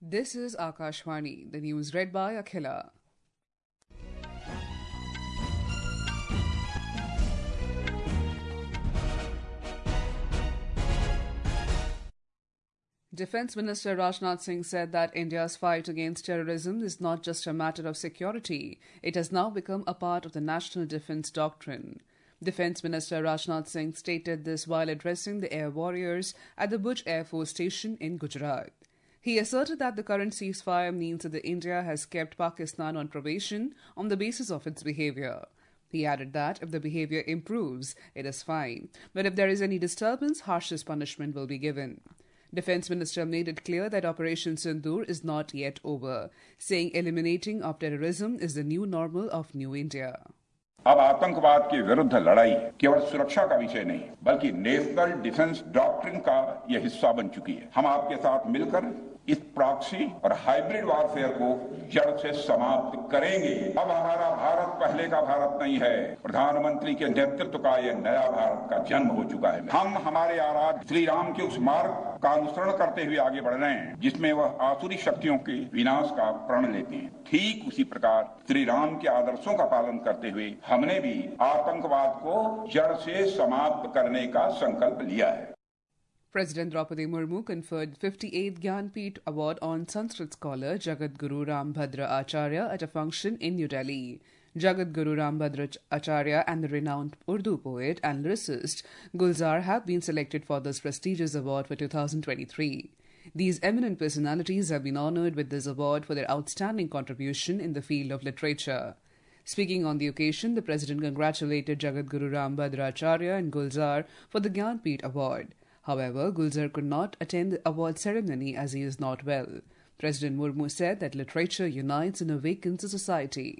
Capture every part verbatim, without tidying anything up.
This is Akashvani, the news read by Akhila. Defence Minister Rajnath Singh said that India's fight against terrorism is not just a matter of security, it has now become a part of the national defence doctrine. Defence Minister Rajnath Singh stated this while addressing the air warriors at the Bhuj Air Force Station in Gujarat. He asserted that the current ceasefire means that India has kept Pakistan on probation on the basis of its behaviour. He added that if the behaviour improves, it is fine, but if there is any disturbance, harshest punishment will be given. Defence Minister made it clear that Operation Sindoor is not yet over, saying eliminating of terrorism is the new normal of New India. अब आतंकवाद के विरुद्ध लड़ाई केवल सुरक्षा का विषय नहीं बल्कि नेशनल डिफेंस डॉक्ट्रिन का यह हिस्सा बन चुकी है। हम आपके साथ मिलकर इस प्रॉक्सी और हाइब्रिड वॉरफेयर को जड़ से समाप्त करेंगे। अब हमारा भारत पहले का भारत नहीं है, प्रधानमंत्री के नेतृत्व का यह नया भारत का जन्म हो चुका है। हम हमारे आराध्य श्री राम के उस मार्ग का अनुसरण करते हुए आगे बढ़ रहे हैं जिसमें वह आसुरी शक्तियों के विनाश का प्रण लेते हैं। ठीक उसी प्रकार श्री राम के आदर्शों का पालन करते हुए हमने भी आतंकवाद को जड़ से समाप्त करने का संकल्प लिया है। President Draupadi Murmu conferred fifty-eighth Gyanpith Award on Sanskrit scholar Jagat Guru Rambhadra Acharya at a function in New Delhi. Jagat Guru Rambhadra Acharya and the renowned Urdu poet and lyricist Gulzar have been selected for this prestigious award for two thousand twenty-three. These eminent personalities have been honoured with this award for their outstanding contribution in the field of literature. Speaking on the occasion, the President congratulated Jagat Guru Rambhadra Acharya and Gulzar for the Gyanpith Award. However, Gulzar could not attend the award ceremony as he is not well. President Murmu said that literature unites and awakens a society.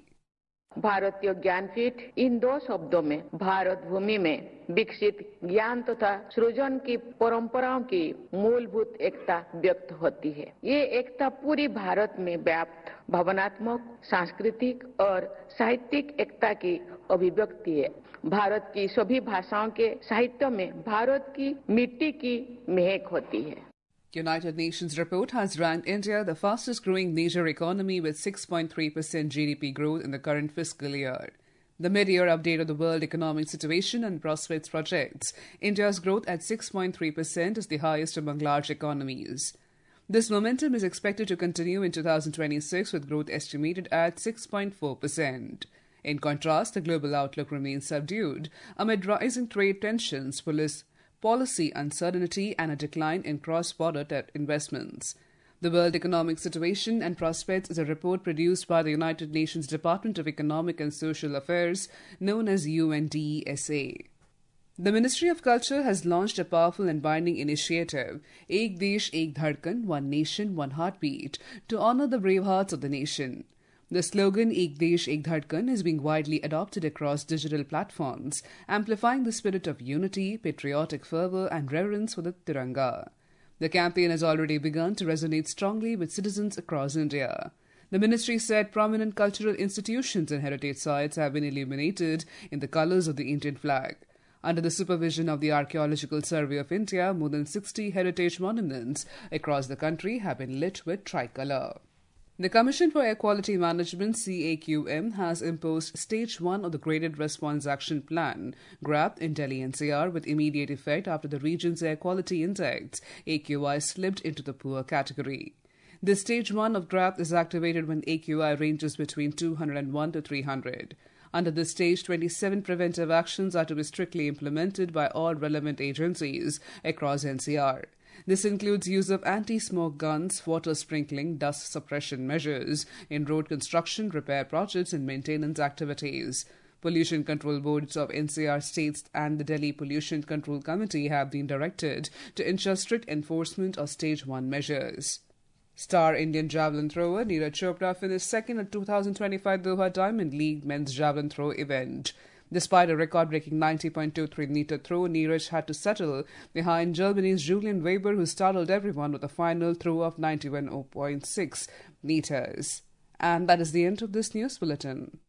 भारतीय ज्ञानपीठ इन दो शब्दों में भारत भूमि में विकसित ज्ञान तथा सृजन की परंपराओं की मूलभूत एकता व्यक्त होती है। ये एकता पूरी भारत में व्याप्त भावनात्मक, सांस्कृतिक और साहित्यिक एकता की अभिव्यक्ति है। भारत की सभी भाषाओं के साहित्य में भारत की मिट्टी की महक होती है। United Nations report has ranked India the fastest growing major economy with six point three percent G D P growth in the current fiscal year. The mid-year update of the World Economic Situation and Prospects projects India's growth at six point three percent is the highest among large economies. This momentum is expected to continue in two thousand twenty-six with growth estimated at six point four percent. In contrast, the global outlook remains subdued amid rising trade tensions, police policy uncertainty and a decline in cross-border investments. The World Economic Situation and Prospects is a report produced by the United Nations Department of Economic and Social Affairs, known as U N D E S A. The Ministry of Culture has launched a powerful and binding initiative, Ek Desh Ek Dhadkan, One Nation, One Heartbeat, to honour the brave hearts of the nation. The slogan Ek Desh Ek Dhadkan is being widely adopted across digital platforms, amplifying the spirit of unity, patriotic fervour and reverence for the Tiranga. The campaign has already begun to resonate strongly with citizens across India. The ministry said prominent cultural institutions and heritage sites have been illuminated in the colours of the Indian flag. Under the supervision of the Archaeological Survey of India, more than sixty heritage monuments across the country have been lit with tricolour. The Commission for Air Quality Management, C A Q M, has imposed Stage one of the Graded Response Action Plan, GRAP, in Delhi N C R with immediate effect after the region's Air Quality Index, A Q I, slipped into the poor category. The Stage one of GRAP is activated when A Q I ranges between two hundred one to three hundred. Under this stage, twenty-seven preventive actions are to be strictly implemented by all relevant agencies across N C R. This includes use of anti-smoke guns, water sprinkling, dust suppression measures in road construction, repair projects and maintenance activities. Pollution Control Boards of N C R states and the Delhi Pollution Control Committee have been directed to ensure strict enforcement of Stage one measures. Star Indian javelin thrower Neeraj Chopra finished second at two thousand twenty-five Doha Diamond League men's javelin throw event. Despite a record-breaking ninety point two three metre throw, Neeraj had to settle behind Germany's Julian Weber, who startled everyone with a final throw of ninety-one point six metres. And that is the end of this news bulletin.